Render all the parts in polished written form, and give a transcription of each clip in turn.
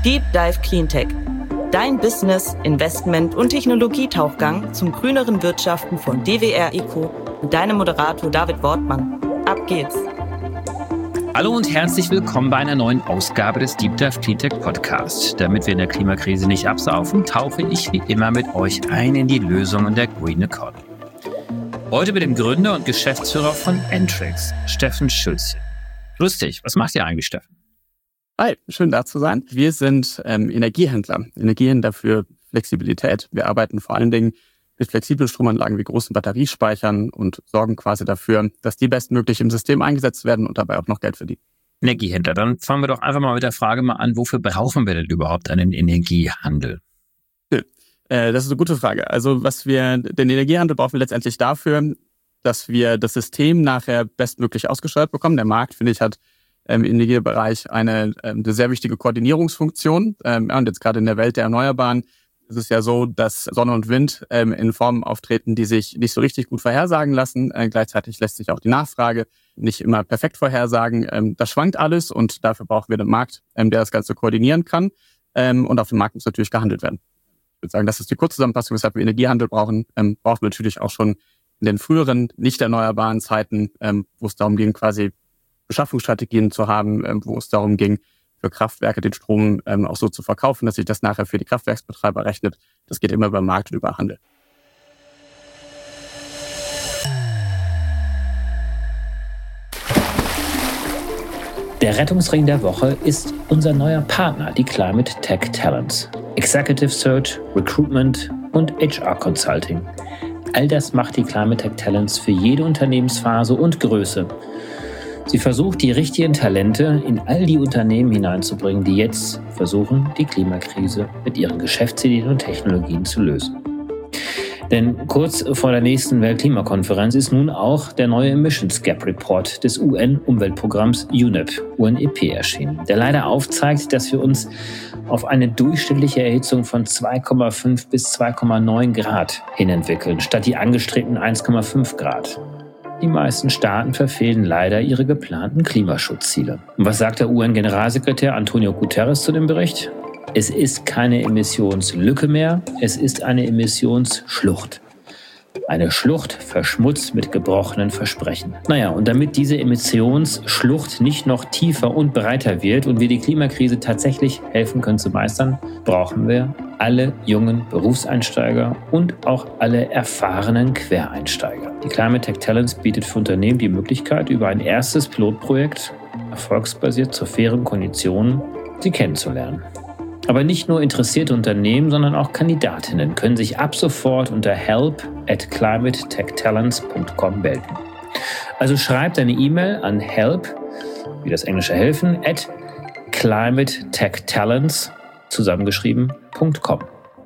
Deep Dive Cleantech. Dein Business-, Investment- und Technologietauchgang zum grüneren Wirtschaften von DWR Eco mit deinem Moderator David Wortmann. Ab geht's! Hallo und herzlich willkommen bei einer neuen Ausgabe des Deep Dive Cleantech Podcast. Damit wir in der Klimakrise nicht absaufen, tauche ich wie immer mit euch ein in die Lösungen der Green Economy. Heute mit dem Gründer und Geschäftsführer von Entrix, Steffen Schulzchen. Grüß dich, was macht ihr eigentlich, Steffen? Hi, schön da zu sein. Wir sind Energiehändler für Flexibilität. Wir arbeiten vor allen Dingen mit flexiblen Stromanlagen wie großen Batteriespeichern und sorgen quasi dafür, dass die bestmöglich im System eingesetzt werden und dabei auch noch Geld verdienen. Energiehändler, dann fangen wir doch einfach mal mit der Frage an, wofür brauchen wir denn überhaupt einen Energiehandel? Das ist eine gute Frage. Also den Energiehandel brauchen wir letztendlich dafür, dass wir das System nachher bestmöglich ausgesteuert bekommen. Der Markt, finde ich, hat im Energiebereich eine sehr wichtige Koordinierungsfunktion. Und jetzt gerade in der Welt der Erneuerbaren ist es ja so, dass Sonne und Wind in Formen auftreten, die sich nicht so richtig gut vorhersagen lassen. Gleichzeitig lässt sich auch die Nachfrage nicht immer perfekt vorhersagen. Das schwankt alles und dafür brauchen wir den Markt, der das Ganze koordinieren kann. Und auf dem Markt muss natürlich gehandelt werden. Ich würde sagen, das ist die Kurzzusammenfassung, weshalb wir Energiehandel brauchen. Brauchen wir natürlich auch schon in den früheren, nicht erneuerbaren Zeiten, wo es darum ging, quasi Beschaffungsstrategien zu haben, wo es darum ging, für Kraftwerke den Strom auch so zu verkaufen, dass sich das nachher für die Kraftwerksbetreiber rechnet. Das geht immer über Markt und über Handel. Der Rettungsring der Woche ist unser neuer Partner, die Climate Tech Talents. Executive Search, Recruitment und HR Consulting. All das macht die Climate Tech Talents für jede Unternehmensphase und Größe. Sie versucht, die richtigen Talente in all die Unternehmen hineinzubringen, die jetzt versuchen, die Klimakrise mit ihren Geschäftsideen und Technologien zu lösen. Denn kurz vor der nächsten Weltklimakonferenz ist nun auch der neue Emissions Gap Report des UN-Umweltprogramms UNEP erschienen, der leider aufzeigt, dass wir uns auf eine durchschnittliche Erhitzung von 2,5 bis 2,9 Grad hin entwickeln, statt die angestrebten 1,5 Grad. Die meisten Staaten verfehlen leider ihre geplanten Klimaschutzziele. Und was sagt der UN-Generalsekretär Antonio Guterres zu dem Bericht? Es ist keine Emissionslücke mehr, es ist eine Emissionsschlucht. Eine Schlucht verschmutzt mit gebrochenen Versprechen. Und damit diese Emissionsschlucht nicht noch tiefer und breiter wird und wir die Klimakrise tatsächlich helfen können zu meistern, brauchen wir alle jungen Berufseinsteiger und auch alle erfahrenen Quereinsteiger. Die Climate Tech Talents bietet für Unternehmen die Möglichkeit, über ein erstes Pilotprojekt, erfolgsbasiert zu fairen Konditionen, sie kennenzulernen. Aber nicht nur interessierte Unternehmen, sondern auch Kandidatinnen können sich ab sofort unter help@climatetechtalents.com melden. Also schreibt eine E-Mail an help, wie das englische helfen, @climatetechtalents zusammengeschrieben.com.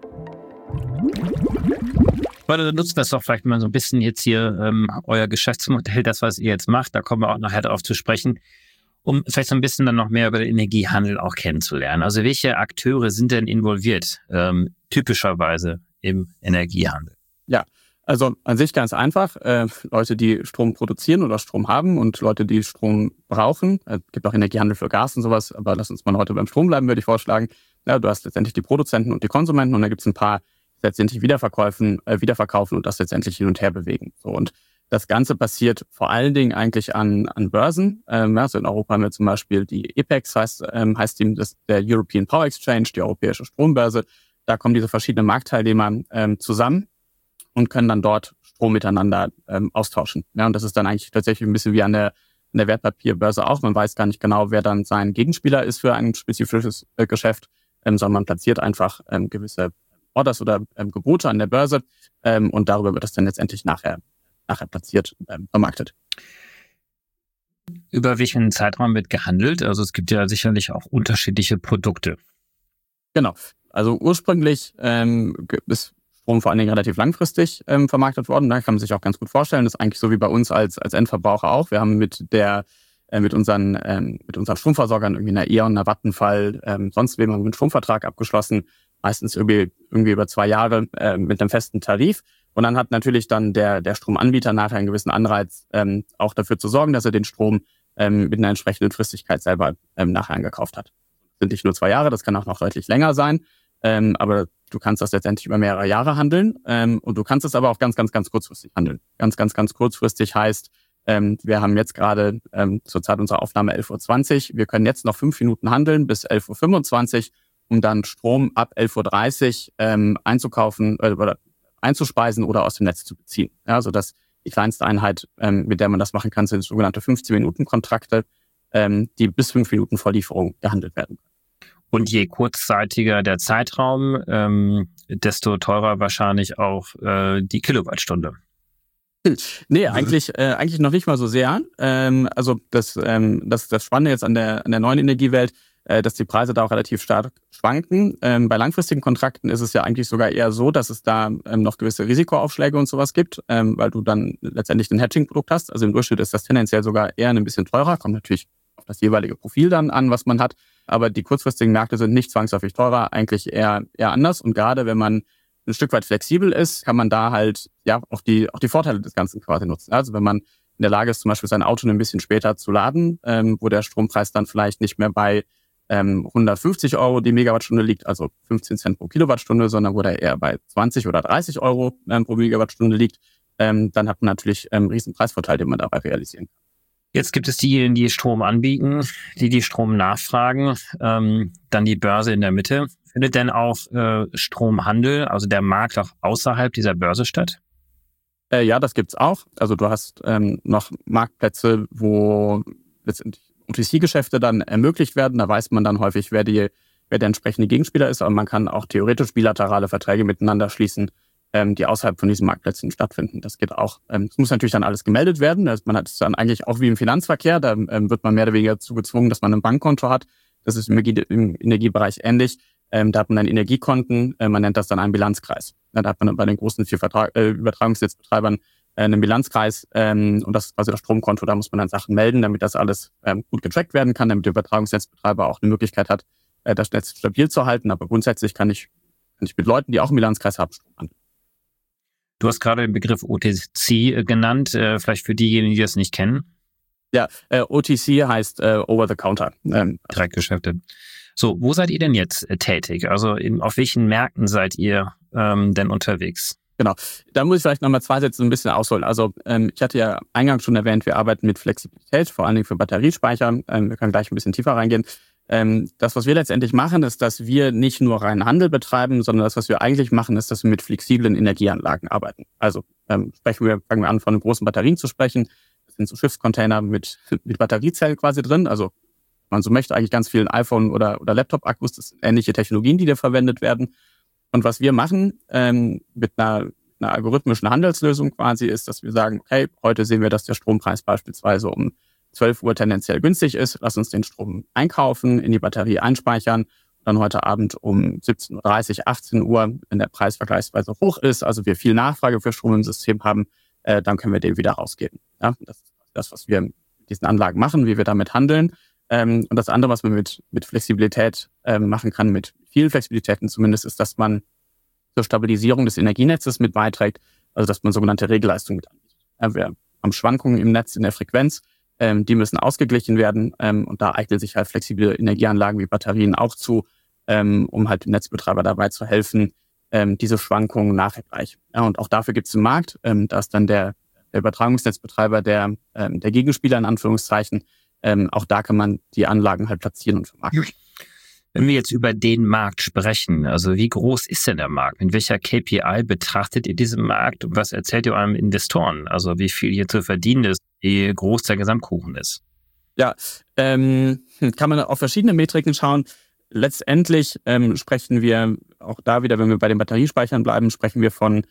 Leute, dann nutzen wir es doch vielleicht mal so ein bisschen jetzt hier euer Geschäftsmodell, das, was ihr jetzt macht, da kommen wir auch nachher darauf zu sprechen, um vielleicht so ein bisschen dann noch mehr über den Energiehandel auch kennenzulernen. Also welche Akteure sind denn involviert, typischerweise im Energiehandel? Ja, also an sich ganz einfach. Leute, die Strom produzieren oder Strom haben und Leute, die Strom brauchen. Es gibt auch Energiehandel für Gas und sowas, aber lass uns mal heute beim Strom bleiben, würde ich vorschlagen. Ja, du hast letztendlich die Produzenten und die Konsumenten und da gibt es ein paar, die letztendlich wiederverkaufen und das letztendlich hin und her bewegen. So, und das Ganze passiert vor allen Dingen eigentlich an Börsen. Also in Europa haben wir zum Beispiel die EPEX, heißt der European Power Exchange, die europäische Strombörse. Da kommen diese verschiedenen Marktteilnehmer zusammen und können dann dort Strom miteinander austauschen. Ja, und das ist dann eigentlich tatsächlich ein bisschen wie an der Wertpapierbörse auch. Man weiß gar nicht genau, wer dann sein Gegenspieler ist für ein spezifisches Geschäft, sondern man platziert einfach gewisse Orders oder Gebote an der Börse und darüber wird das dann letztendlich nachher platziert, vermarktet. Über welchen Zeitraum wird gehandelt? Also es gibt ja sicherlich auch unterschiedliche Produkte. Genau. Also ursprünglich ist Strom vor allen Dingen relativ langfristig vermarktet worden. Da kann man sich auch ganz gut vorstellen. Das ist eigentlich so wie bei uns als Endverbraucher auch. Wir haben mit unseren Stromversorgern irgendwie einer E.ON, einer Vattenfall, sonst wem einen Stromvertrag abgeschlossen. Meistens irgendwie über 2 Jahre mit einem festen Tarif. Und dann hat natürlich dann der Stromanbieter nachher einen gewissen Anreiz, auch dafür zu sorgen, dass er den Strom mit einer entsprechenden Fristigkeit selber nachher angekauft hat. sind nicht nur 2 Jahre, das kann auch noch deutlich länger sein. Aber du kannst das letztendlich über mehrere Jahre handeln. Und du kannst es aber auch ganz, ganz, ganz kurzfristig handeln. Ganz, ganz, ganz kurzfristig heißt, wir haben jetzt gerade zur Zeit unserer Aufnahme 11.20 Uhr. Wir können jetzt noch 5 Minuten handeln bis 11.25 Uhr, um dann Strom ab 11.30 Uhr einzukaufen oder einzuspeisen oder aus dem Netz zu beziehen. Ja, also das die kleinste Einheit, mit der man das machen kann, sind sogenannte 15-Minuten-Kontrakte, die bis 5 Minuten vor Lieferung gehandelt werden. Und je kurzzeitiger der Zeitraum, desto teurer wahrscheinlich auch die Kilowattstunde. Nee, eigentlich noch nicht mal so sehr. Also das Spannende jetzt an der neuen Energiewelt, dass die Preise da auch relativ stark schwanken. Bei langfristigen Kontrakten ist es ja eigentlich sogar eher so, dass es da noch gewisse Risikoaufschläge und sowas gibt, weil du dann letztendlich ein Hedging-Produkt hast. Also im Durchschnitt ist das tendenziell sogar eher ein bisschen teurer, kommt natürlich auf das jeweilige Profil dann an, was man hat. Aber die kurzfristigen Märkte sind nicht zwangsläufig teurer, eigentlich eher anders. Und gerade wenn man ein Stück weit flexibel ist, kann man da halt ja auch die Vorteile des Ganzen quasi nutzen. Also wenn man in der Lage ist, zum Beispiel sein Auto ein bisschen später zu laden, wo der Strompreis dann vielleicht nicht mehr bei 150 Euro die Megawattstunde liegt, also 15 Cent pro Kilowattstunde, sondern wo der eher bei 20 oder 30 Euro pro Megawattstunde liegt, dann hat man natürlich einen riesen Preisvorteil, den man dabei realisieren kann. Jetzt gibt es diejenigen, die Strom anbieten, die Strom nachfragen, dann die Börse in der Mitte. Findet denn auch Stromhandel, also der Markt auch außerhalb dieser Börse statt? Ja, das gibt's auch. Also du hast noch Marktplätze, wo letztendlich OTC-Geschäfte dann ermöglicht werden. Da weiß man dann häufig, wer der entsprechende Gegenspieler ist. Aber man kann auch theoretisch bilaterale Verträge miteinander schließen, die außerhalb von diesen Marktplätzen stattfinden. Das geht auch. Es muss natürlich dann alles gemeldet werden. Man hat es dann eigentlich auch wie im Finanzverkehr. Da wird man mehr oder weniger dazu gezwungen, dass man ein Bankkonto hat. Das ist im Energiebereich ähnlich. Da hat man dann Energiekonten. Man nennt das dann einen Bilanzkreis. Da hat man dann bei den großen 4 Übertragungsnetzbetreibern einen Bilanzkreis. Und das ist quasi das Stromkonto. Da muss man dann Sachen melden, damit das alles gut getrackt werden kann, damit der Übertragungsnetzbetreiber auch eine Möglichkeit hat, das Netz stabil zu halten. Aber grundsätzlich kann ich mit Leuten, die auch einen Bilanzkreis haben, Strom handeln. Du hast gerade den Begriff OTC genannt, vielleicht für diejenigen, die das nicht kennen. Ja, OTC heißt Over the Counter. Direktgeschäfte. So, wo seid ihr denn jetzt tätig? Also auf welchen Märkten seid ihr denn unterwegs? Genau, da muss ich vielleicht nochmal 2 Sätze ein bisschen ausholen. Also ich hatte ja eingangs schon erwähnt, wir arbeiten mit Flexibilität, vor allen Dingen für Batteriespeicher. Wir können gleich ein bisschen tiefer reingehen. Das, was wir letztendlich machen, ist, dass wir nicht nur reinen Handel betreiben, sondern das, was wir eigentlich machen, ist, dass wir mit flexiblen Energieanlagen arbeiten. Also fangen wir an, von großen Batterien zu sprechen. Das sind so Schiffscontainer mit Batteriezellen quasi drin. Also, wenn man so möchte, eigentlich ganz vielen iPhone- oder Laptop-Akkus. Das sind ähnliche Technologien, die da verwendet werden. Und was wir machen mit einer algorithmischen Handelslösung quasi ist, dass wir sagen, okay, heute sehen wir, dass der Strompreis beispielsweise um 12 Uhr tendenziell günstig ist. Lass uns den Strom einkaufen, in die Batterie einspeichern. Dann heute Abend um 17.30 Uhr, 18 Uhr, wenn der Preis vergleichsweise hoch ist, also wir viel Nachfrage für Strom im System haben, dann können wir den wieder rausgeben. Ja, das ist das, was wir mit diesen Anlagen machen, wie wir damit handeln. Und das andere, was man mit Flexibilität machen kann, mit vielen Flexibilitäten zumindest, ist, dass man zur Stabilisierung des Energienetzes mit beiträgt, also dass man sogenannte Regelleistungen mit anbietet. Ja, wir haben Schwankungen im Netz in der Frequenz, die müssen ausgeglichen werden und da eignen sich halt flexible Energieanlagen wie Batterien auch zu, um halt dem Netzbetreiber dabei zu helfen, diese Schwankungen nachgleichen. Ja, und auch dafür gibt es einen Markt, da ist dann der Übertragungsnetzbetreiber der Gegenspieler in Anführungszeichen. Auch da kann man die Anlagen halt platzieren und vermarkten. Wenn wir jetzt über den Markt sprechen, also wie groß ist denn der Markt? Mit welcher KPI betrachtet ihr diesen Markt? Und was erzählt ihr eurem Investoren? Also wie viel hier zu verdienen ist, wie groß der Gesamtkuchen ist? Ja, kann man auf verschiedene Metriken schauen. Letztendlich sprechen wir auch da wieder, wenn wir bei den Batteriespeichern bleiben, sprechen wir von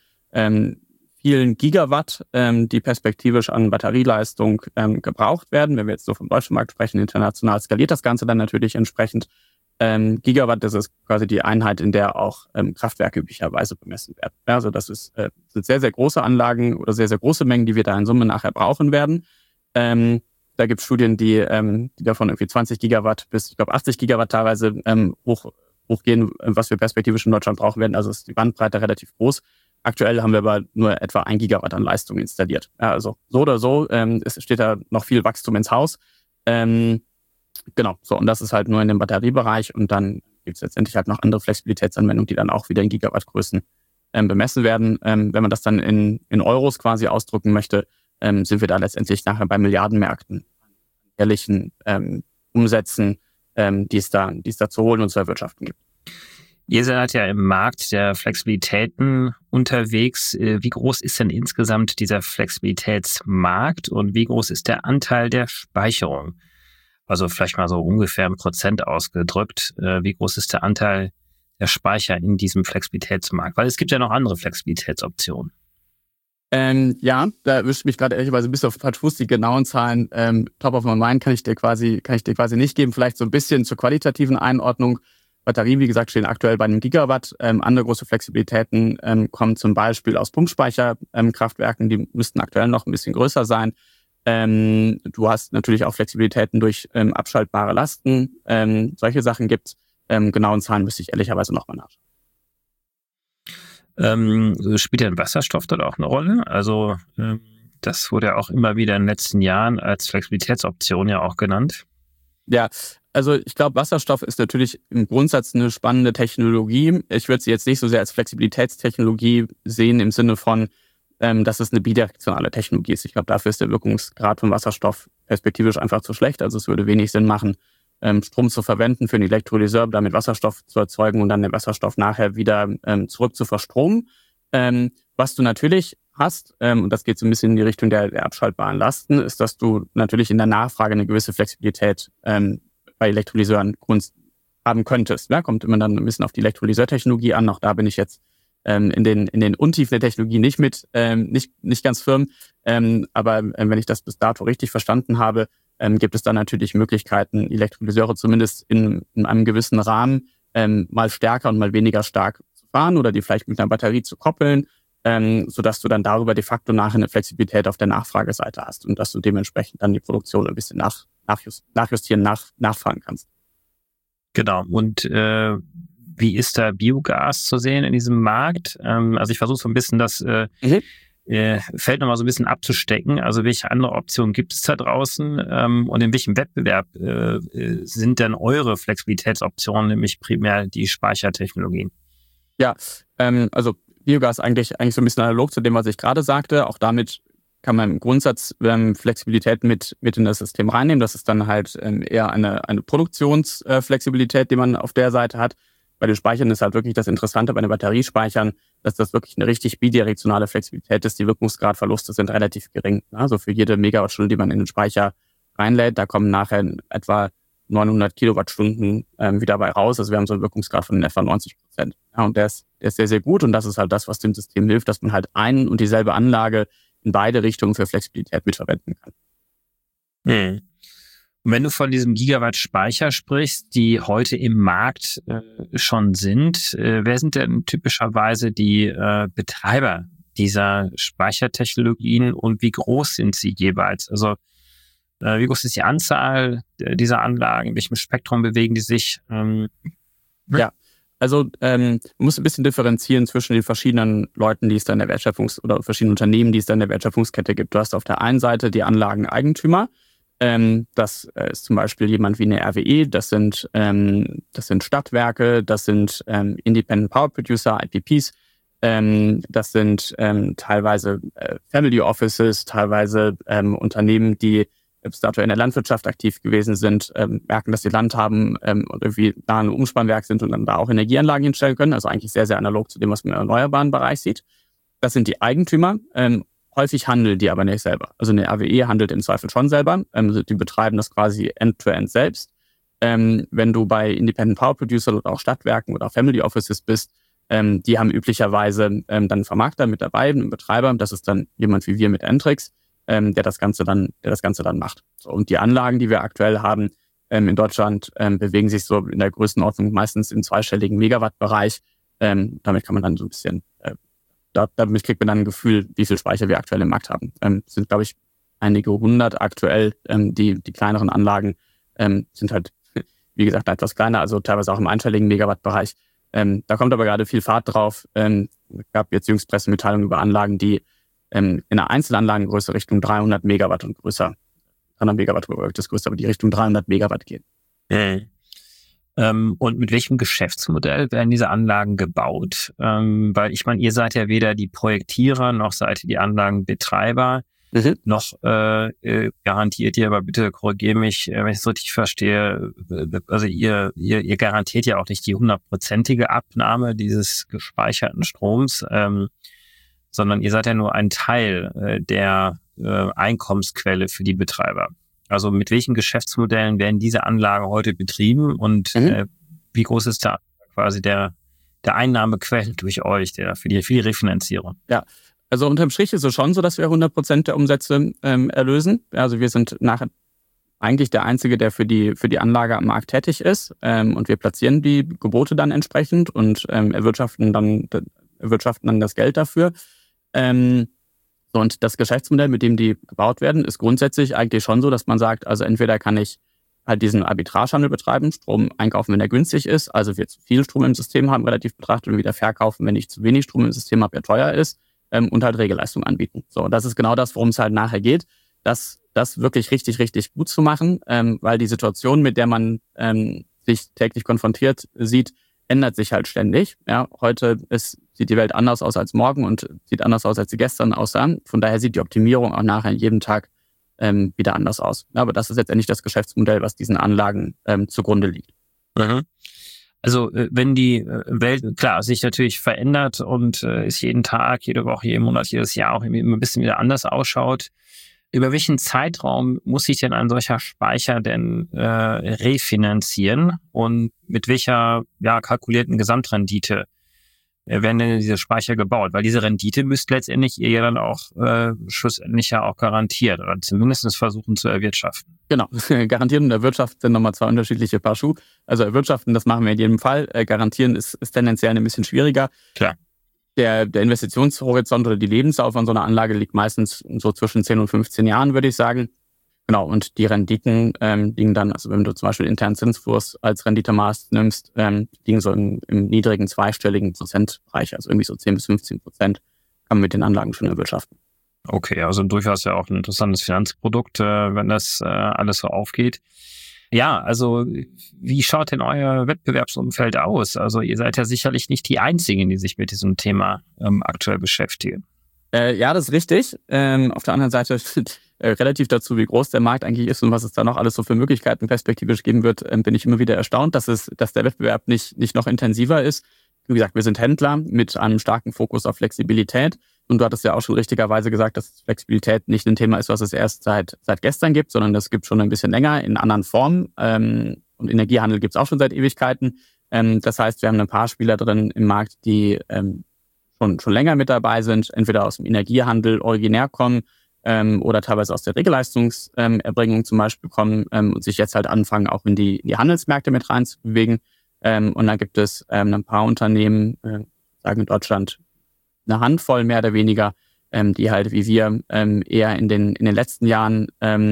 vielen Gigawatt, die perspektivisch an Batterieleistung gebraucht werden. Wenn wir jetzt so vom deutschen Markt sprechen, international skaliert das Ganze dann natürlich entsprechend. Gigawatt, das ist quasi die Einheit, in der auch Kraftwerke üblicherweise bemessen werden. Ja, also das sind sehr, sehr große Anlagen oder sehr, sehr große Mengen, die wir da in Summe nachher brauchen werden. Da gibt es Studien, die davon irgendwie 20 Gigawatt bis, ich glaube, 80 Gigawatt teilweise hochgehen, was wir perspektivisch in Deutschland brauchen werden. Also ist die Bandbreite relativ groß. Aktuell haben wir aber nur etwa 1 Gigawatt an Leistung installiert. Ja, also so oder so, es steht da noch viel Wachstum ins Haus. Genau, so, und das ist halt nur in dem Batteriebereich, und dann gibt es letztendlich halt noch andere Flexibilitätsanwendungen, die dann auch wieder in Gigawattgrößen bemessen werden. Wenn man das dann in Euros quasi ausdrücken möchte, sind wir da letztendlich nachher bei Milliardenmärkten, jährlichen Umsätzen, die es da zu holen und zu erwirtschaften gibt. Ihr seid ja im Markt der Flexibilitäten unterwegs. Wie groß ist denn insgesamt dieser Flexibilitätsmarkt und wie groß ist der Anteil der Speicherung? Also vielleicht mal so ungefähr in Prozent ausgedrückt. Wie groß ist der Anteil der Speicher in diesem Flexibilitätsmarkt? Weil es gibt ja noch andere Flexibilitätsoptionen. Ja, da erwischt mich gerade ehrlicherweise ein bisschen auf den falschen Fuß. Die genauen Zahlen, top of my mind, kann ich dir quasi nicht geben. Vielleicht so ein bisschen zur qualitativen Einordnung. Batterien, wie gesagt, stehen aktuell bei einem Gigawatt. Andere große Flexibilitäten kommen zum Beispiel aus Pumpspeicherkraftwerken. Die müssten aktuell noch ein bisschen größer sein. Du hast natürlich auch Flexibilitäten durch abschaltbare Lasten. Solche Sachen gibt's. Genauen Zahlen müsste ich ehrlicherweise nochmal nachschauen. Spielt denn Wasserstoff dort auch eine Rolle? Also das wurde ja auch immer wieder in den letzten Jahren als Flexibilitätsoption ja auch genannt. Ja, also ich glaube, Wasserstoff ist natürlich im Grundsatz eine spannende Technologie. Ich würde sie jetzt nicht so sehr als Flexibilitätstechnologie sehen im Sinne von, dass es eine bidirektionale Technologie ist. Ich glaube, dafür ist der Wirkungsgrad von Wasserstoff perspektivisch einfach zu schlecht. Also es würde wenig Sinn machen, Strom zu verwenden für einen Elektrolyseur, damit Wasserstoff zu erzeugen und dann den Wasserstoff nachher wieder zurück zu verstromen. Was du natürlich hast, und das geht so ein bisschen in die Richtung der abschaltbaren Lasten, ist, dass du natürlich in der Nachfrage eine gewisse Flexibilität bei Elektrolyseuren haben könntest. Ja, kommt immer dann ein bisschen auf die Elektrolyseurtechnologie an. Auch da bin ich jetzt in den Untiefen der Technologie nicht ganz firm. Aber wenn ich das bis dato richtig verstanden habe, gibt es dann natürlich Möglichkeiten, Elektrolyseure zumindest in einem gewissen Rahmen mal stärker und mal weniger stark zu fahren oder die vielleicht mit einer Batterie zu koppeln, sodass du dann darüber de facto nachher eine Flexibilität auf der Nachfrageseite hast und dass du dementsprechend dann die Produktion ein bisschen nachjustieren, nachfahren kannst. Genau. Und wie ist da Biogas zu sehen in diesem Markt? Also ich versuche so ein bisschen das Feld nochmal so ein bisschen abzustecken. Also welche andere Optionen gibt es da draußen und in welchem Wettbewerb sind denn eure Flexibilitätsoptionen, nämlich primär die Speichertechnologien? Ja, also Biogas eigentlich so ein bisschen analog zu dem, was ich gerade sagte. Auch damit kann man im Grundsatz Flexibilität mit in das System reinnehmen. Das ist dann halt eher eine Produktionsflexibilität, die man auf der Seite hat. Bei den Speichern ist halt wirklich das Interessante bei den Batteriespeichern, dass das wirklich eine richtig bidirektionale Flexibilität ist. Die Wirkungsgradverluste sind relativ gering. Also für jede Megawattstunde, die man in den Speicher reinlädt, da kommen nachher etwa 900 Kilowattstunden wieder bei raus. Also wir haben so einen Wirkungsgrad von etwa 90%. Ja, und der ist sehr, sehr gut. Und das ist halt das, was dem System hilft, dass man halt ein und dieselbe Anlage in beide Richtungen für Flexibilität mitverwenden kann. Und wenn du von diesem Gigawatt Speicher sprichst, die heute im Markt schon sind, wer sind denn typischerweise die Betreiber dieser Speichertechnologien und wie groß sind sie jeweils? Also wie groß ist die Anzahl dieser Anlagen? In welchem Spektrum bewegen die sich? Ja, also man muss ein bisschen differenzieren zwischen den verschiedenen Leuten, die es da in der oder verschiedenen Unternehmen, die es da in der Wertschöpfungskette gibt. Du hast auf der einen Seite die Anlageneigentümer. Das ist zum Beispiel jemand wie eine RWE, das sind Stadtwerke, das sind Independent Power Producer, IPPs, das sind teilweise Family Offices, teilweise Unternehmen, die bis dato in der Landwirtschaft aktiv gewesen sind, merken, dass sie Land haben und irgendwie da ein Umspannwerk sind und dann da auch Energieanlagen hinstellen können. Also eigentlich sehr, sehr analog zu dem, was man im erneuerbaren Bereich sieht. Das sind die Eigentümer. Häufig handeln die aber nicht selber. Also eine RWE handelt im Zweifel schon selber. Die betreiben das quasi end-to-end selbst. Wenn du bei Independent Power Producer oder auch Stadtwerken oder Family Offices bist, die haben üblicherweise dann einen Vermarkter mit dabei, einen Betreiber. Das ist dann jemand wie wir mit Entrix, der das Ganze dann macht. So, und die Anlagen, die wir aktuell haben in Deutschland, bewegen sich so in der Größenordnung meistens im zweistelligen Megawatt-Bereich. Damit kann man dann so ein bisschen damit kriegt man dann ein Gefühl, wie viel Speicher wir aktuell im Markt haben. Sind, glaube ich, einige hundert aktuell. Die kleineren Anlagen sind halt, wie gesagt, etwas kleiner, also teilweise auch im einstelligen Megawatt-Bereich. Da kommt aber gerade viel Fahrt drauf. Es gab jetzt jüngst Pressemitteilungen über Anlagen, die in einer Einzelanlagengröße Richtung 300 Megawatt und größer 300 Megawatt das größte, aber die Richtung 300 Megawatt gehen. Und mit welchem Geschäftsmodell werden diese Anlagen gebaut? Weil ich meine, ihr seid ja weder die Projektierer noch seid ihr die Anlagenbetreiber. Noch garantiert ihr, aber bitte korrigiere mich, wenn ich es richtig verstehe, also ihr garantiert ja auch nicht die 100%ige Abnahme dieses gespeicherten Stroms, sondern ihr seid ja nur ein Teil der Einkommensquelle für die Betreiber. Also mit welchen Geschäftsmodellen werden diese Anlagen heute betrieben und wie groß ist da quasi der Einnahmequelle durch euch, für die Refinanzierung? Ja. Also unterm Strich ist es schon so, dass wir 100% der Umsätze erlösen. Also wir sind nachher eigentlich der Einzige, der für die Anlage am Markt tätig ist. Und wir platzieren die Gebote dann entsprechend und erwirtschaften dann das Geld dafür. Und das Geschäftsmodell, mit dem die gebaut werden, ist grundsätzlich eigentlich schon so, dass man sagt, also entweder kann ich halt diesen Arbitragehandel betreiben, Strom einkaufen, wenn er günstig ist, also wir zu viel Strom im System haben, relativ betrachtet, und wieder verkaufen, wenn ich zu wenig Strom im System habe, der teuer ist. Und halt Regelleistung anbieten. So, das ist genau das, worum es halt nachher geht, das wirklich richtig, richtig gut zu machen, weil die Situation, mit der man sich täglich konfrontiert sieht, ändert sich halt ständig. Ja, heute sieht die Welt anders aus als morgen und sieht anders aus, als sie gestern aussah. Von daher sieht die Optimierung auch nachher jeden Tag wieder anders aus. Ja, aber das ist letztendlich das Geschäftsmodell, was diesen Anlagen zugrunde liegt. Also wenn die Welt, klar, sich natürlich verändert und es jeden Tag, jede Woche, jeden Monat, jedes Jahr auch immer ein bisschen wieder anders ausschaut, über welchen Zeitraum muss sich denn ein solcher Speicher denn refinanzieren und mit welcher kalkulierten Gesamtrendite werden denn diese Speicher gebaut? Weil diese Rendite müsst letztendlich ihr ja dann auch schlussendlich ja auch garantieren oder zumindest versuchen zu erwirtschaften. Genau, garantieren und erwirtschaften sind nochmal zwei unterschiedliche Paar Schuhe. Also erwirtschaften, das machen wir in jedem Fall. Garantieren ist tendenziell ein bisschen schwieriger. Klar. Der Investitionshorizont oder die Lebensdauer von so einer Anlage liegt meistens so zwischen 10 und 15 Jahren, würde ich sagen. Genau, und die Renditen liegen dann, also wenn du zum Beispiel internen Zinskurs als Renditemaß nimmst, liegen so im niedrigen zweistelligen Prozentbereich, also irgendwie so 10-15% kann man mit den Anlagen schon erwirtschaften. Okay, also durchaus ja auch ein interessantes Finanzprodukt, wenn das alles so aufgeht. Ja, also wie schaut denn euer Wettbewerbsumfeld aus? Also ihr seid ja sicherlich nicht die Einzigen, die sich mit diesem Thema aktuell beschäftigen. Ja, das ist richtig. Auf der anderen Seite relativ dazu, wie groß der Markt eigentlich ist und was es da noch alles so für Möglichkeiten perspektivisch geben wird, bin ich immer wieder erstaunt, dass der Wettbewerb nicht noch intensiver ist. Wie gesagt, wir sind Händler mit einem starken Fokus auf Flexibilität. Und du hattest ja auch schon richtigerweise gesagt, dass Flexibilität nicht ein Thema ist, was es erst seit gestern gibt, sondern das gibt schon ein bisschen länger in anderen Formen. Und Energiehandel gibt es auch schon seit Ewigkeiten. Das heißt, wir haben ein paar Spieler drin im Markt, die schon länger mit dabei sind, entweder aus dem Energiehandel originär kommen oder teilweise aus der Regelleistungserbringung zum Beispiel kommen und sich jetzt halt anfangen, auch in die Handelsmärkte mit reinzubewegen. Und dann gibt es ein paar Unternehmen, sagen in Deutschland eine Handvoll mehr oder weniger, die halt wie wir eher in den letzten Jahren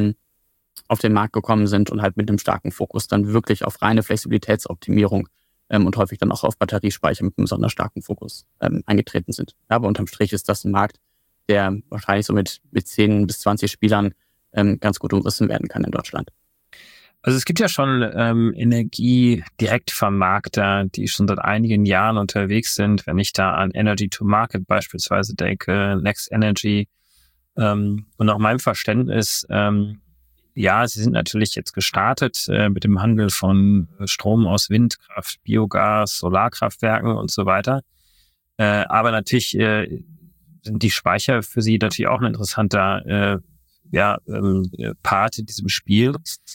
auf den Markt gekommen sind und halt mit einem starken Fokus dann wirklich auf reine Flexibilitätsoptimierung und häufig dann auch auf Batteriespeicher mit einem besonders starken Fokus eingetreten sind. Ja, aber unterm Strich ist das ein Markt, der wahrscheinlich so mit 10 bis 20 Spielern ganz gut umrissen werden kann in Deutschland. Also es gibt ja schon Energiedirektvermarkter, die schon seit einigen Jahren unterwegs sind. Wenn ich da an Energy to Market beispielsweise denke, Next Energy und nach meinem Verständnis, ja, sie sind natürlich jetzt gestartet mit dem Handel von Strom aus Windkraft, Biogas, Solarkraftwerken und so weiter. Aber natürlich sind die Speicher für sie natürlich auch ein interessanter Part in diesem Spiel.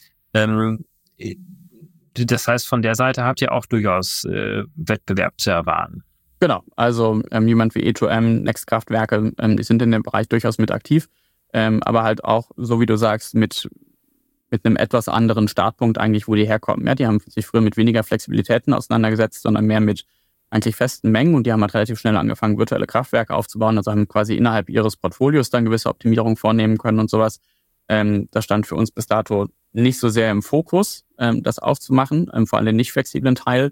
Das heißt, von der Seite habt ihr auch durchaus Wettbewerb zu erwarten. Genau, also jemand wie E2M, Next-Kraftwerke, die sind in dem Bereich durchaus mit aktiv, aber halt auch, so wie du sagst, mit einem etwas anderen Startpunkt eigentlich, wo die herkommen. Ja, die haben sich früher mit weniger Flexibilitäten auseinandergesetzt, sondern mehr mit eigentlich festen Mengen und die haben halt relativ schnell angefangen, virtuelle Kraftwerke aufzubauen, also haben quasi innerhalb ihres Portfolios dann gewisse Optimierungen vornehmen können und sowas. Das stand für uns bis dato nicht so sehr im Fokus, das aufzumachen, vor allem den nicht flexiblen Teil.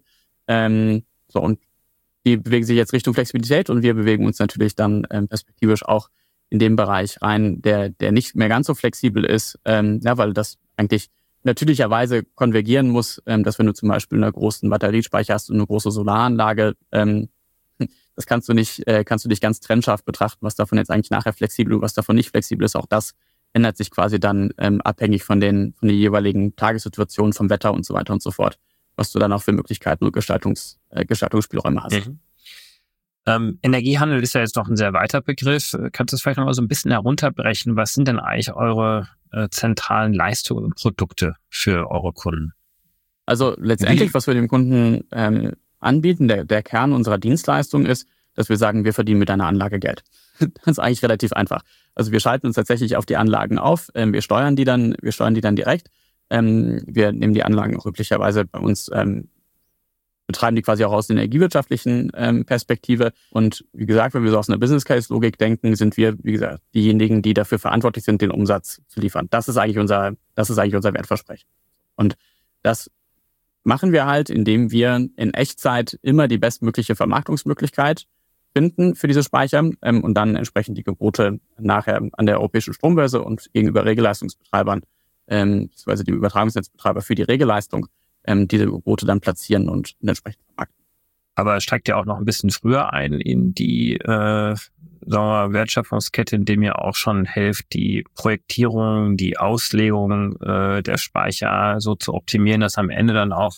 Und die bewegen sich jetzt Richtung Flexibilität und wir bewegen uns natürlich dann perspektivisch auch in dem Bereich rein, der nicht mehr ganz so flexibel ist, weil das eigentlich natürlicherweise konvergieren muss, dass wenn du zum Beispiel einen großen Batteriespeicher hast und eine große Solaranlage, das kannst du nicht ganz trennscharf betrachten, was davon jetzt eigentlich nachher flexibel und was davon nicht flexibel ist. Auch das ändert sich quasi dann abhängig von den jeweiligen Tagessituationen, vom Wetter und so weiter und so fort, was du dann auch für Möglichkeiten und Gestaltungsspielräume hast. Energiehandel ist ja jetzt noch ein sehr weiter Begriff. Kannst du es vielleicht noch mal so ein bisschen herunterbrechen? Was sind denn eigentlich eure zentralen Leistungen und Produkte für eure Kunden? Also letztendlich, was wir dem Kunden anbieten, der Kern unserer Dienstleistung ist, dass wir sagen, wir verdienen mit deiner Anlage Geld. Das ist eigentlich relativ einfach. Also wir schalten uns tatsächlich auf die Anlagen auf, wir steuern die dann direkt. Wir nehmen die Anlagen auch üblicherweise bei uns, betreiben die quasi auch aus der energiewirtschaftlichen Perspektive. Und wie gesagt, wenn wir so aus einer Business-Case-Logik denken, sind wir, wie gesagt, diejenigen, die dafür verantwortlich sind, den Umsatz zu liefern. Das ist eigentlich unser Wertversprechen. Und das machen wir halt, indem wir in Echtzeit immer die bestmögliche Vermarktungsmöglichkeit finden für diese Speicher und dann entsprechend die Gebote nachher an der europäischen Strombörse und gegenüber Regelleistungsbetreibern, beziehungsweise die Übertragungsnetzbetreiber für die Regelleistung, diese Gebote dann platzieren und entsprechend vermarkten. Aber steigt ihr auch noch ein bisschen früher ein in die Wertschöpfungskette, indem ihr auch schon helft, die Projektierung, die Auslegung der Speicher so zu optimieren, dass am Ende dann auch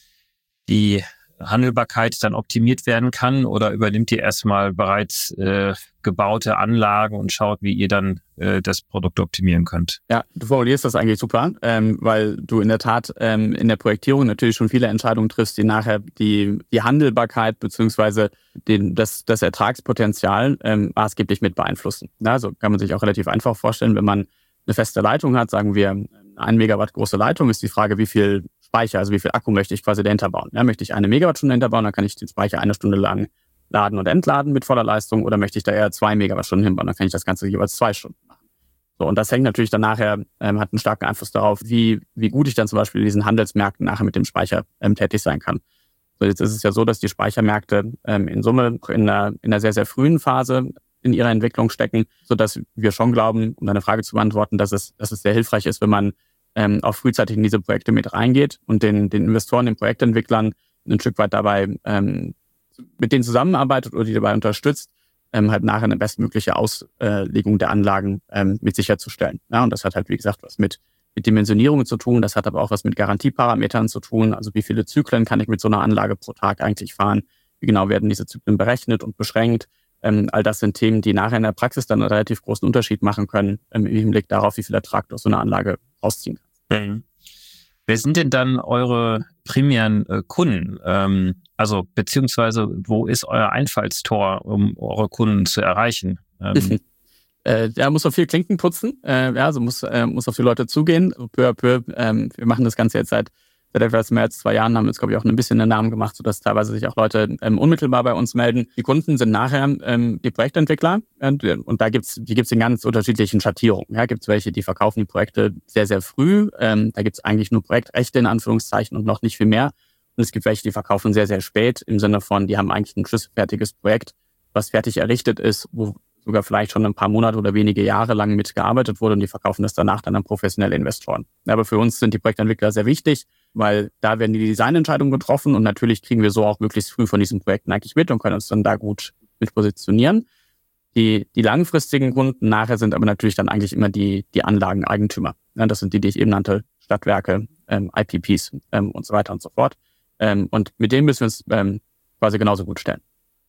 die Handelbarkeit dann optimiert werden kann, oder übernimmt ihr erstmal bereits gebaute Anlagen und schaut, wie ihr dann das Produkt optimieren könnt? Ja, du formulierst das eigentlich super, weil du in der Tat in der Projektierung natürlich schon viele Entscheidungen triffst, die nachher die Handelbarkeit bzw. das Ertragspotenzial maßgeblich mit beeinflussen. Also kann man sich auch relativ einfach vorstellen, wenn man eine feste Leitung hat, sagen wir 1 Megawatt große Leitung, ist die Frage, wie viel Speicher, also wie viel Akku möchte ich quasi dahinter bauen. Ja, möchte ich 1 Megawattstunde dahinter bauen, dann kann ich den Speicher 1 Stunde lang laden und entladen mit voller Leistung, oder möchte ich da eher 2 Megawattstunden hinbauen, dann kann ich das Ganze jeweils 2 Stunden machen. So, und das hängt natürlich dann nachher, hat einen starken Einfluss darauf, wie gut ich dann zum Beispiel in diesen Handelsmärkten nachher mit dem Speicher tätig sein kann. So, jetzt ist es ja so, dass die Speichermärkte in Summe in einer sehr, sehr frühen Phase in ihrer Entwicklung stecken, sodass wir schon glauben, um deine Frage zu beantworten, dass es sehr hilfreich ist, wenn man auch frühzeitig in diese Projekte mit reingeht und den Investoren, den Projektentwicklern ein Stück weit dabei mit denen zusammenarbeitet oder die dabei unterstützt, halt nachher eine bestmögliche Auslegung der Anlagen mit sicherzustellen. Ja, und das hat halt, wie gesagt, was mit Dimensionierungen zu tun, das hat aber auch was mit Garantieparametern zu tun, also wie viele Zyklen kann ich mit so einer Anlage pro Tag eigentlich fahren, wie genau werden diese Zyklen berechnet und beschränkt. All das sind Themen, die nachher in der Praxis dann einen relativ großen Unterschied machen können, im Hinblick darauf, wie viel Ertrag du aus so einer Anlage rausziehen kannst. Mhm. Wer sind denn dann eure primären Kunden? Also beziehungsweise wo ist euer Einfallstor, um eure Kunden zu erreichen? Muss auf viel Klinken putzen, also muss auf die Leute zugehen, so peu à peu. Wir machen das Ganze jetzt seit etwas mehr als 2 Jahren, haben uns, glaube ich, auch ein bisschen einen Namen gemacht, sodass teilweise sich auch Leute unmittelbar bei uns melden. Die Kunden sind nachher die Projektentwickler und da gibt's in ganz unterschiedlichen Schattierungen. Ja, gibt's welche, die verkaufen die Projekte sehr, sehr früh. Da gibt's eigentlich nur Projektrechte in Anführungszeichen und noch nicht viel mehr. Und es gibt welche, die verkaufen sehr, sehr spät, im Sinne von, die haben eigentlich ein schlüsselfertiges Projekt, was fertig errichtet ist, wo sogar vielleicht schon ein paar Monate oder wenige Jahre lang mitgearbeitet wurde, und die verkaufen das danach dann an professionelle Investoren. Aber für uns sind die Projektentwickler sehr wichtig, weil da werden die Designentscheidungen getroffen und natürlich kriegen wir so auch möglichst früh von diesen Projekten eigentlich mit und können uns dann da gut mit positionieren. Die langfristigen Kunden nachher sind aber natürlich dann eigentlich immer die Anlageneigentümer. Ja, das sind die ich eben nannte, Stadtwerke, IPPs und so weiter und so fort. Und mit denen müssen wir uns quasi genauso gut stellen.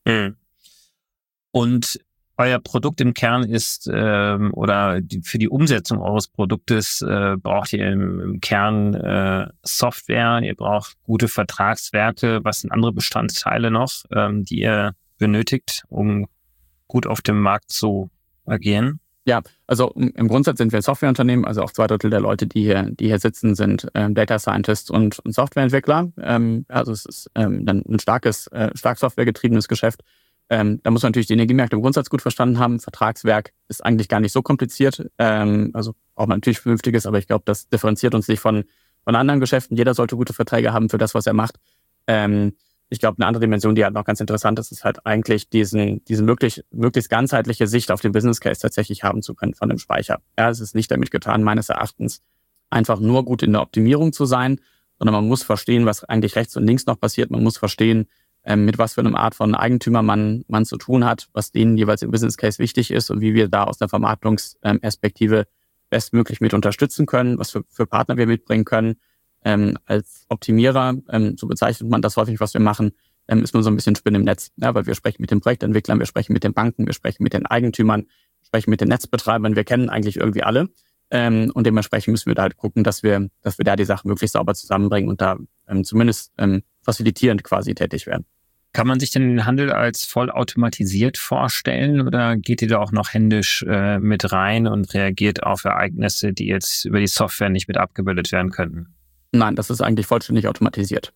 Und euer Produkt im Kern ist, für die Umsetzung eures Produktes braucht ihr im Kern Software, ihr braucht gute Vertragswerke. Was sind andere Bestandteile noch, die ihr benötigt, um gut auf dem Markt zu agieren? Ja, also im Grundsatz sind wir ein Softwareunternehmen, also auch 2/3 der Leute, die hier sitzen, sind Data Scientists und Softwareentwickler. Also es ist dann ein stark softwaregetriebenes Geschäft. Da muss man natürlich die Energiemärkte im Grundsatz gut verstanden haben. Vertragswerk ist eigentlich gar nicht so kompliziert. Also braucht man natürlich Vernünftiges, aber ich glaube, das differenziert uns nicht von anderen Geschäften. Jeder sollte gute Verträge haben für das, was er macht. Ich glaube, eine andere Dimension, die halt noch ganz interessant ist, ist halt eigentlich diese möglichst ganzheitliche Sicht auf den Business Case tatsächlich haben zu können von dem Speicher. Ja, es ist nicht damit getan, meines Erachtens, einfach nur gut in der Optimierung zu sein, sondern man muss verstehen, was eigentlich rechts und links noch passiert. Man muss verstehen, mit was für einer Art von Eigentümer man zu tun hat, was denen jeweils im Business Case wichtig ist und wie wir da aus der Vermarktungsperspektive bestmöglich mit unterstützen können, was für Partner wir mitbringen können. Als Optimierer, so bezeichnet man das häufig, was wir machen, ist man so ein bisschen Spinn im Netz, ja, weil wir sprechen mit den Projektentwicklern, wir sprechen mit den Banken, wir sprechen mit den Eigentümern, wir sprechen mit den Netzbetreibern, wir kennen eigentlich irgendwie alle. Und dementsprechend müssen wir da halt gucken, dass wir da die Sachen möglichst sauber zusammenbringen und da zumindest facilitierend quasi tätig werden. Kann man sich denn den Handel als vollautomatisiert vorstellen oder geht ihr da auch noch händisch mit rein und reagiert auf Ereignisse, die jetzt über die Software nicht mit abgebildet werden könnten? Nein, das ist eigentlich vollständig automatisiert.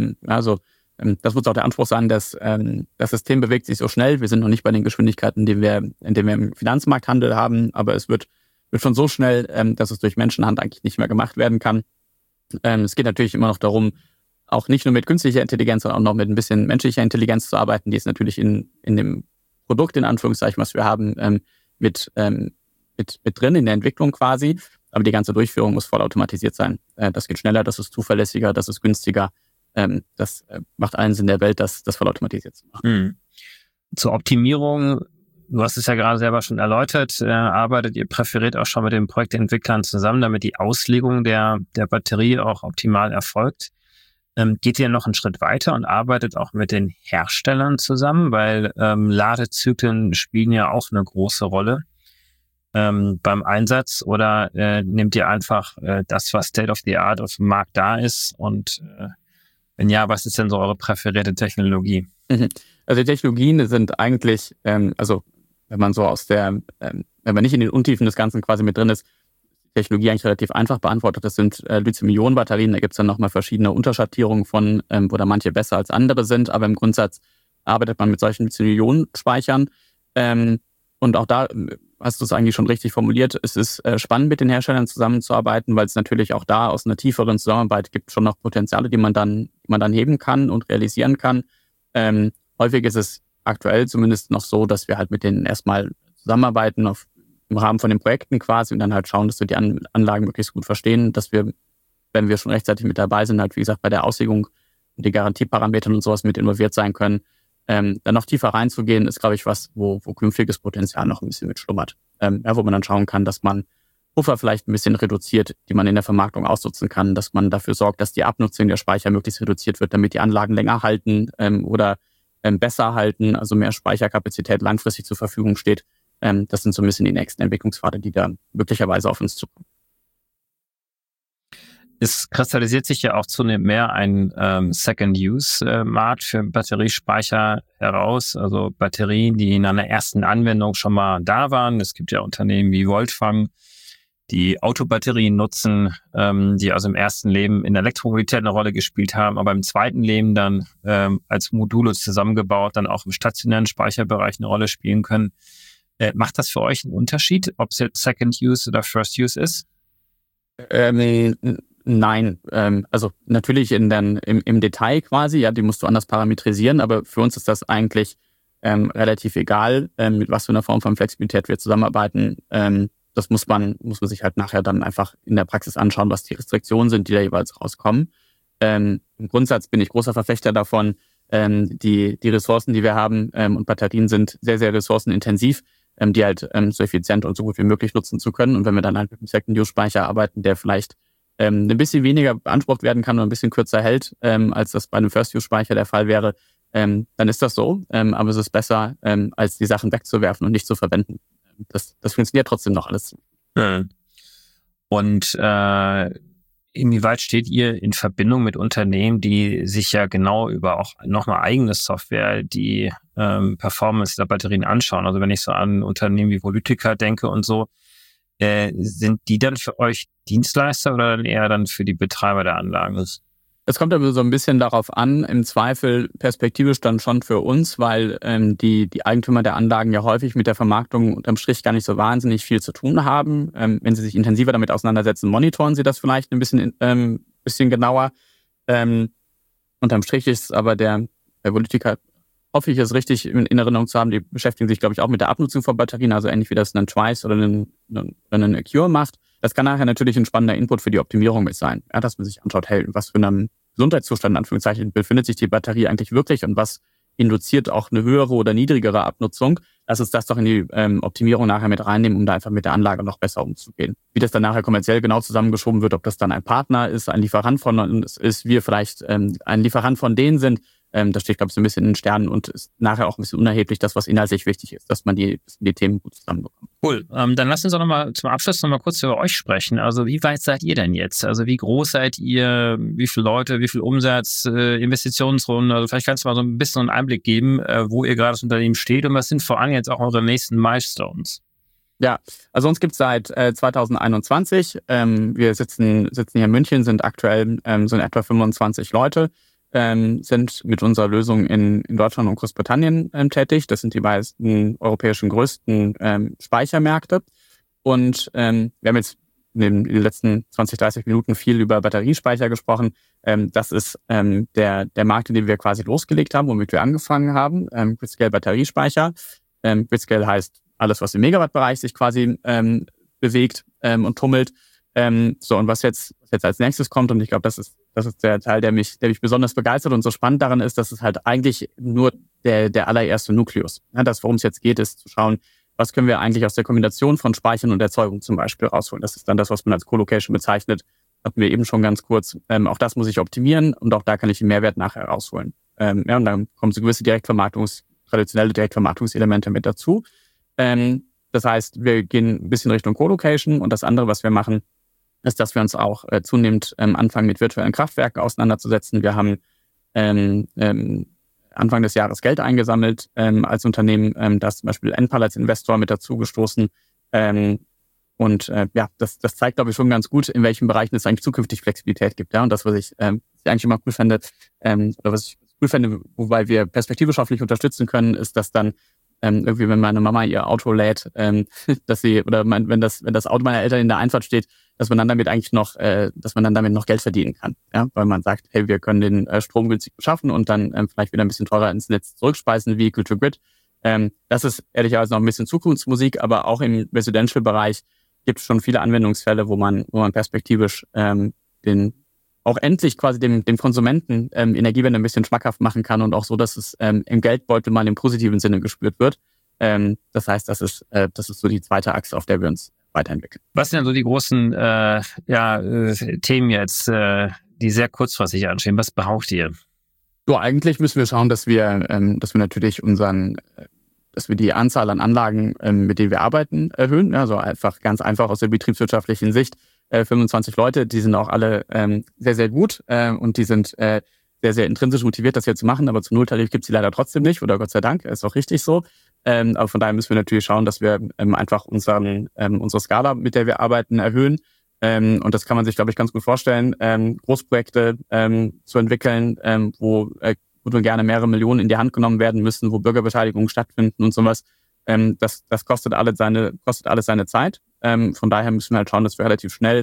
Das muss auch der Anspruch sein, dass das System bewegt sich so schnell. Wir sind noch nicht bei den Geschwindigkeiten, die wir im Finanzmarkthandel haben, aber es wird schon so schnell, dass es durch Menschenhand eigentlich nicht mehr gemacht werden kann. Es geht natürlich immer noch darum, auch nicht nur mit künstlicher Intelligenz, sondern auch noch mit ein bisschen menschlicher Intelligenz zu arbeiten. Die ist natürlich in dem Produkt, in Anführungszeichen, was wir haben, mit drin in der Entwicklung quasi. Aber die ganze Durchführung muss vollautomatisiert sein. Das geht schneller, das ist zuverlässiger, das ist günstiger. Das macht allen Sinn der Welt, das vollautomatisiert zu machen. Zur Optimierung, du hast es ja gerade selber schon erläutert, arbeitet ihr präferiert auch schon mit den Projektentwicklern zusammen, damit die Auslegung der Batterie auch optimal erfolgt. Geht ihr noch einen Schritt weiter und arbeitet auch mit den Herstellern zusammen, weil Ladezyklen spielen ja auch eine große Rolle beim Einsatz, oder nehmt ihr einfach das, was State of the Art auf dem Markt da ist, und wenn ja, was ist denn so eure präferierte Technologie? Also die Technologien sind eigentlich, also wenn man so wenn man nicht in den Untiefen des Ganzen quasi mit drin ist, Technologie eigentlich relativ einfach beantwortet. Das sind Lithium-Ionen-Batterien. Da gibt es dann nochmal verschiedene Unterschattierungen von, wo da manche besser als andere sind. Aber im Grundsatz arbeitet man mit solchen Lithium-Ionen-Speichern. Und auch da hast du es eigentlich schon richtig formuliert. Es ist spannend, mit den Herstellern zusammenzuarbeiten, weil es natürlich auch da aus einer tieferen Zusammenarbeit gibt schon noch Potenziale, die man dann heben kann und realisieren kann. Häufig ist es aktuell zumindest noch so, dass wir halt mit denen erstmal zusammenarbeiten im Rahmen von den Projekten quasi und dann halt schauen, dass wir die Anlagen möglichst gut verstehen, dass wir, wenn wir schon rechtzeitig mit dabei sind, halt wie gesagt bei der Auslegung und die Garantieparametern und sowas mit involviert sein können. Dann noch tiefer reinzugehen, ist, glaube ich, was, wo künftiges Potenzial noch ein bisschen mitschlummert. Wo man dann schauen kann, dass man Puffer vielleicht ein bisschen reduziert, die man in der Vermarktung ausnutzen kann, dass man dafür sorgt, dass die Abnutzung der Speicher möglichst reduziert wird, damit die Anlagen länger halten oder besser halten, also mehr Speicherkapazität langfristig zur Verfügung steht. Das sind so ein bisschen die nächsten Entwicklungspfade, die da möglicherweise auf uns zukommen. Es kristallisiert sich ja auch zunehmend mehr ein Second-Use-Markt für Batteriespeicher heraus. Also Batterien, die in einer ersten Anwendung schon mal da waren. Es gibt ja Unternehmen wie Voltfang, die Autobatterien nutzen, die also im ersten Leben in der Elektromobilität eine Rolle gespielt haben, aber im zweiten Leben dann als Module zusammengebaut, dann auch im stationären Speicherbereich eine Rolle spielen können. Macht das für euch einen Unterschied, ob es jetzt Second Use oder First Use ist? Nein, also natürlich im Detail quasi, ja, die musst du anders parametrisieren, aber für uns ist das eigentlich relativ egal, mit was für einer Form von Flexibilität wir zusammenarbeiten. Das muss man sich halt nachher dann einfach in der Praxis anschauen, was die Restriktionen sind, die da jeweils rauskommen. Im Grundsatz bin ich großer Verfechter davon, die Ressourcen, die wir haben, und Batterien sind sehr, sehr ressourcenintensiv, die halt so effizient und so gut wie möglich nutzen zu können. Und wenn wir dann halt mit einem Second-Use-Speicher arbeiten, der vielleicht ein bisschen weniger beansprucht werden kann und ein bisschen kürzer hält, als das bei einem First-Use-Speicher der Fall wäre, dann ist das so. Aber es ist besser, als die Sachen wegzuwerfen und nicht zu verwenden. Das funktioniert trotzdem noch alles. Und inwieweit steht ihr in Verbindung mit Unternehmen, die sich ja genau über auch nochmal eigene Software die Performance der Batterien anschauen? Also wenn ich so an Unternehmen wie Volytica denke und so, sind die dann für euch Dienstleister oder dann eher dann für die Betreiber der Anlagen? Es kommt aber so ein bisschen darauf an, im Zweifel perspektivisch dann schon für uns, weil die Eigentümer der Anlagen ja häufig mit der Vermarktung unterm Strich gar nicht so wahnsinnig viel zu tun haben. Wenn sie sich intensiver damit auseinandersetzen, monitoren sie das vielleicht ein bisschen genauer. Unterm Strich ist aber der Politiker, hoffe ich, es richtig in Erinnerung zu haben, die beschäftigen sich, glaube ich, auch mit der Abnutzung von Batterien, also ähnlich wie das ein Twice oder ein Accure macht. Das kann nachher natürlich ein spannender Input für die Optimierung mit sein. Ja, dass man sich anschaut, hey, was für einem Gesundheitszustand, in Anführungszeichen, befindet sich die Batterie eigentlich wirklich und was induziert auch eine höhere oder niedrigere Abnutzung. Lass uns das doch in die Optimierung nachher mit reinnehmen, um da einfach mit der Anlage noch besser umzugehen. Wie das dann nachher kommerziell genau zusammengeschoben wird, ob das dann ein Partner ist, ein Lieferant von uns ist, wir vielleicht ein Lieferant von denen sind, das steht, glaube ich, so ein bisschen in den Sternen und ist nachher auch ein bisschen unerheblich, das, was inhaltlich wichtig ist, dass man die Themen gut zusammenbekommt. Cool. Dann lasst uns auch nochmal zum Abschluss nochmal kurz über euch sprechen. Also wie weit seid ihr denn jetzt? Also wie groß seid ihr? Wie viele Leute? Wie viel Umsatz? Investitionsrunden? Also vielleicht kannst du mal so ein bisschen einen Einblick geben, wo ihr gerade das Unternehmen steht und was sind vor allem jetzt auch eure nächsten Milestones? Ja, also uns gibt es seit 2021. Wir sitzen hier in München, sind aktuell sind etwa 25 Leute. Sind mit unserer Lösung in Deutschland und Großbritannien tätig. Das sind die meisten europäischen größten Speichermärkte. Und wir haben jetzt in den letzten 20, 30 Minuten viel über Batteriespeicher gesprochen. Das ist der Markt, in dem wir quasi losgelegt haben, womit wir angefangen haben. Gridscale Batteriespeicher. Gridscale heißt alles, was im Megawatt-Bereich sich quasi bewegt und tummelt. Und was jetzt als nächstes kommt, und ich glaube, das ist der Teil, der mich besonders begeistert und so spannend daran ist, dass es halt eigentlich nur der allererste Nukleus. Ja, das, worum es jetzt geht, ist zu schauen, was können wir eigentlich aus der Kombination von Speichern und Erzeugung zum Beispiel rausholen. Das ist dann das, was man als Co-Location bezeichnet. Hatten wir eben schon ganz kurz. Auch das muss ich optimieren und auch da kann ich den Mehrwert nachher rausholen. Und dann kommen so gewisse traditionelle Direktvermarktungselemente mit dazu. Das heißt, wir gehen ein bisschen Richtung Co-Location und das andere, was wir machen, ist, dass wir uns auch zunehmend anfangen, mit virtuellen Kraftwerken auseinanderzusetzen. Wir haben Anfang des Jahres Geld eingesammelt als Unternehmen, da ist zum Beispiel Enpal als Investor mit dazu gestoßen. Das zeigt, glaube ich, schon ganz gut, in welchen Bereichen es eigentlich zukünftig Flexibilität gibt. Ja? Und das, was ich eigentlich immer cool fände, oder was ich cool fände, wobei wir perspektivisch hoffentlich unterstützen können, ist, dass dann irgendwie, wenn meine Mama ihr Auto lädt, wenn das Auto meiner Eltern in der Einfahrt steht, dass man dann damit noch Geld verdienen kann. Ja? Weil man sagt, hey, wir können den Strom günstig beschaffen und dann vielleicht wieder ein bisschen teurer ins Netz zurückspeisen, Vehicle to Grid. Das ist ehrlicherweise noch ein bisschen Zukunftsmusik, aber auch im Residential-Bereich gibt es schon viele Anwendungsfälle, wo man perspektivisch auch endlich quasi dem Konsumenten Energiewende ein bisschen schmackhaft machen kann und auch so, dass es im Geldbeutel mal im positiven Sinne gespürt wird. Das heißt, das ist so die zweite Achse, auf der wir uns weiterentwickeln. Was sind denn so die großen Themen jetzt, die sehr kurzfristig anstehen? Was braucht ihr? So, eigentlich müssen wir schauen, dass wir natürlich dass wir die Anzahl an Anlagen, mit denen wir arbeiten, erhöhen. Also ganz einfach aus der betriebswirtschaftlichen Sicht. 25 Leute, die sind auch alle sehr, sehr gut und die sind sehr, sehr intrinsisch motiviert, das hier zu machen. Aber zum Nulltarif gibt es die leider trotzdem nicht, oder Gott sei Dank, ist auch richtig so. Aber von daher müssen wir natürlich schauen, dass wir einfach unsere Skala, mit der wir arbeiten, erhöhen. Und das kann man sich, glaube ich, ganz gut vorstellen, Großprojekte zu entwickeln, wo gerne mehrere Millionen in die Hand genommen werden müssen, wo Bürgerbeteiligungen stattfinden und sowas. Das kostet alles seine Zeit. Von daher müssen wir halt schauen, dass wir relativ schnell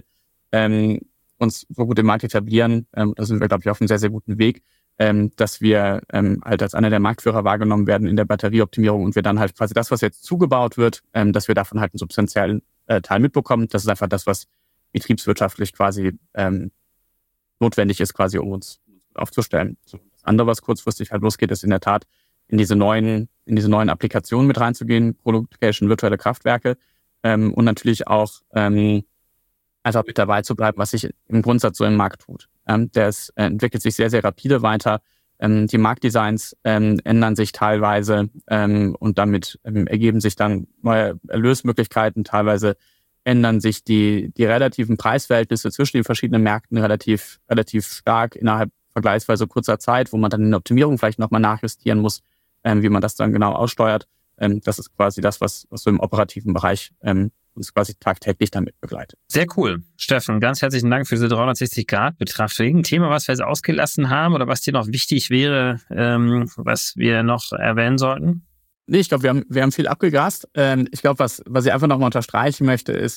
uns so gut im Markt etablieren. Da sind wir, glaube ich, auf einem sehr, sehr guten Weg, dass wir halt als einer der Marktführer wahrgenommen werden in der Batterieoptimierung und wir dann halt quasi das, was jetzt zugebaut wird, dass wir davon halt einen substanziellen Teil mitbekommen. Das ist einfach das, was betriebswirtschaftlich quasi notwendig ist, quasi um uns aufzustellen. So, das andere, was kurzfristig halt losgeht, ist in der Tat in diese neuen Applikationen mit reinzugehen, Co-Location, virtuelle Kraftwerke und natürlich auch einfach mit dabei zu bleiben, was sich im Grundsatz so im Markt tut. Entwickelt sich sehr, sehr rapide weiter. Die Marktdesigns ändern sich teilweise und damit ergeben sich dann neue Erlösmöglichkeiten. Teilweise ändern sich die relativen Preisverhältnisse zwischen den verschiedenen Märkten relativ stark innerhalb vergleichsweise kurzer Zeit, wo man dann in der Optimierung vielleicht nochmal nachjustieren muss, wie man das dann genau aussteuert. Das ist quasi das, was so im operativen Bereich uns quasi tagtäglich damit begleitet. Sehr cool. Steffen, ganz herzlichen Dank für diese 360-Grad-Betrachtung. Ein Thema, was wir jetzt ausgelassen haben oder was dir noch wichtig wäre, was wir noch erwähnen sollten? Nee, ich glaube, wir haben viel abgegrast. Ich glaube, was ich einfach nochmal unterstreichen möchte, ist,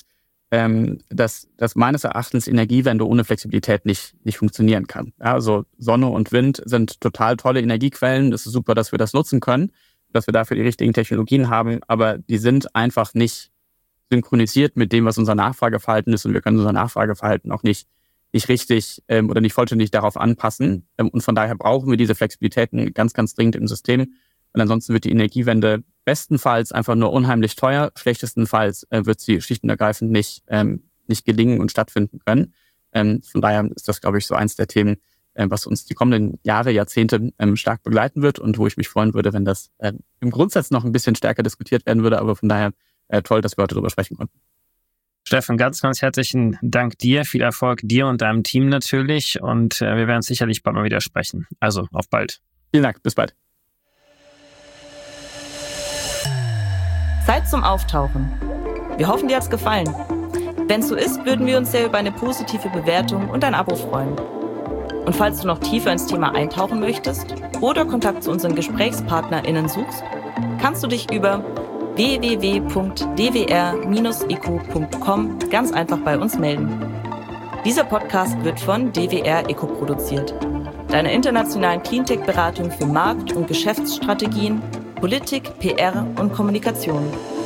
dass meines Erachtens Energiewende ohne Flexibilität nicht funktionieren kann. Ja, also Sonne und Wind sind total tolle Energiequellen. Es ist super, dass wir das nutzen können, dass wir dafür die richtigen Technologien haben, aber die sind einfach nicht synchronisiert mit dem, was unser Nachfrageverhalten ist, und wir können unser Nachfrageverhalten auch nicht richtig oder nicht vollständig darauf anpassen. Und von daher brauchen wir diese Flexibilitäten ganz, ganz dringend im System. Und ansonsten wird die Energiewende bestenfalls einfach nur unheimlich teuer, schlechtestenfalls wird sie schlicht und ergreifend nicht gelingen und stattfinden können. Von daher ist das, glaube ich, so eins der Themen, was uns die kommenden Jahre, Jahrzehnte stark begleiten wird und wo ich mich freuen würde, wenn das im Grundsatz noch ein bisschen stärker diskutiert werden würde. Aber von daher toll, dass wir heute darüber sprechen konnten. Steffen, ganz, ganz herzlichen Dank dir. Viel Erfolg dir und deinem Team natürlich. Und wir werden sicherlich bald mal wieder sprechen. Also, auf bald. Vielen Dank. Bis bald. Zeit zum Auftauchen. Wir hoffen, dir hat's gefallen. Wenn es so ist, würden wir uns sehr über eine positive Bewertung und ein Abo freuen. Und falls du noch tiefer ins Thema eintauchen möchtest oder Kontakt zu unseren GesprächspartnerInnen suchst, kannst du dich über www.dwr-eco.com ganz einfach bei uns melden. Dieser Podcast wird von DWR Eco produziert, deiner internationalen Cleantech-Beratung für Markt- und Geschäftsstrategien, Politik, PR und Kommunikation.